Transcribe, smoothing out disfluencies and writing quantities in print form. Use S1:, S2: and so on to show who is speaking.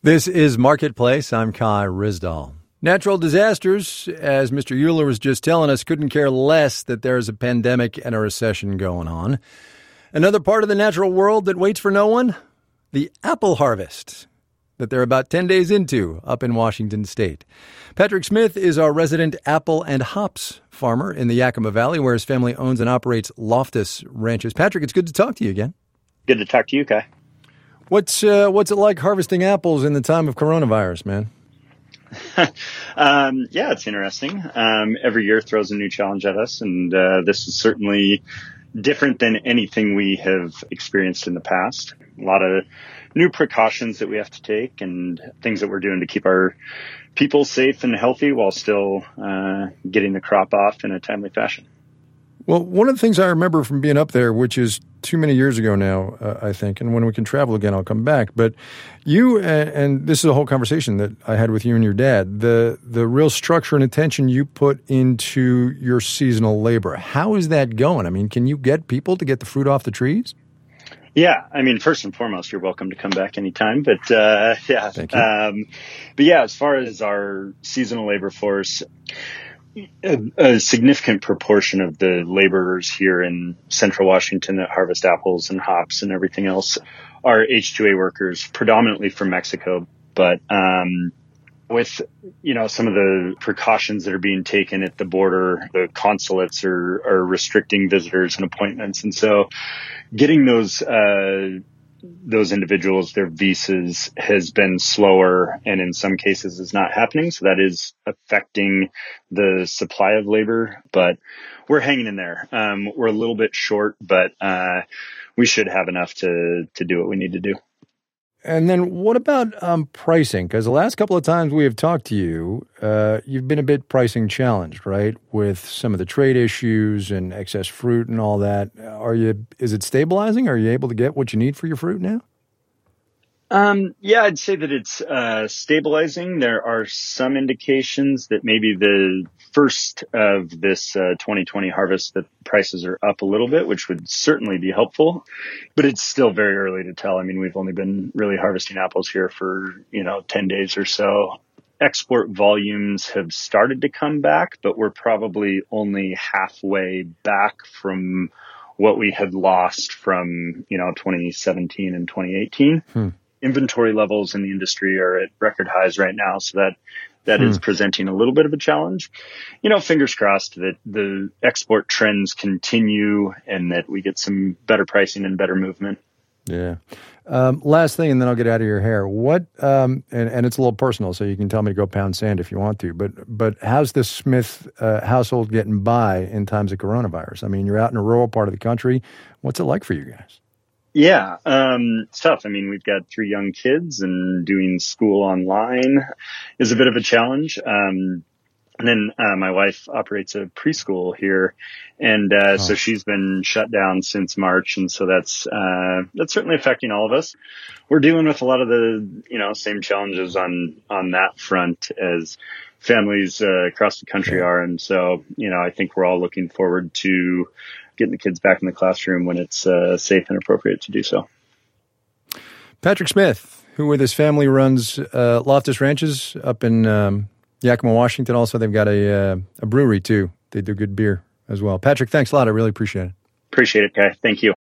S1: This is Marketplace. I'm Kai Ryssdal. Natural disasters, as Mr. Euler was just telling us, couldn't care less that there's a pandemic and a recession going on. Another part of the natural world that waits for no one, the apple harvest that they're about 10 days into up in Washington State. Patrick Smith is our resident apple and hops farmer in the Yakima Valley, where his family owns and operates Loftus Ranches. Patrick, it's good to talk to you again.
S2: Good to talk to you, Kai.
S1: What's it like harvesting apples in the time of coronavirus, man?
S2: Yeah, it's interesting. Every year throws a new challenge at us, and this is certainly different than anything we have experienced in the past. A lot of new precautions that we have to take and things that we're doing to keep our people safe and healthy while still getting the crop off in a timely fashion.
S1: Well, one of the things I remember from being up there, which is too many years ago now, I think, and when we can travel again, I'll come back. But you, and this is a whole conversation that I had with you and your dad, the real structure and attention you put into your seasonal labor. How is that going? I mean, can you get people to get the fruit off the trees?
S2: Yeah, I mean, first and foremost, you're welcome to come back anytime. But yeah,
S1: thank you.
S2: But yeah, as far as our seasonal labor force, a significant proportion of the laborers here in Central Washington that harvest apples and hops and everything else are H-2A workers, predominantly from Mexico. But with, some of the precautions that are being taken at the border, the consulates are restricting visitors and appointments. And so getting those individuals, their visas has been slower, and in some cases is not happening. So that is affecting the supply of labor, but we're hanging in there. We're a little bit short, but we should have enough to do what we need to do.
S1: And then what about pricing? Because the last couple of times we have talked to you, you've been a bit pricing challenged, right? With some of the trade issues and excess fruit and all that. Is it stabilizing? Are you able to get what you need for your fruit now?
S2: Yeah, I'd say that it's stabilizing. There are some indications that maybe the first of this 2020 harvest that prices are up a little bit, which would certainly be helpful. But it's still very early to tell. I mean, we've only been really harvesting apples here for, 10 days or so. Export volumes have started to come back, but we're probably only halfway back from what we had lost from, 2017 and 2018. Inventory levels in the industry are at record highs right now, so that is presenting a little bit of a challenge. Fingers crossed that the export trends continue and that we get some better pricing and better movement.
S1: Yeah. Last thing, and then I'll get out of your hair. What? And it's a little personal, so you can tell me to go pound sand if you want to. But how's the Smith household getting by in times of coronavirus? I mean, you're out in a rural part of the country. What's it like for you guys?
S2: Yeah, it's tough. I mean, we've got 3 young kids, and doing school online is a bit of a challenge. And then my wife operates a preschool here, and so she's been shut down since March, and so that's certainly affecting all of us. We're dealing with a lot of the same challenges on that front as families across the country are, and so I think we're all looking forward to getting the kids back in the classroom when it's safe and appropriate to do so.
S1: Patrick Smith, who with his family runs Loftus Ranches up in Yakima, Washington. Also, they've got a brewery, too. They do good beer as well. Patrick, thanks a lot. I really appreciate it.
S2: Appreciate it, Kai. Thank you.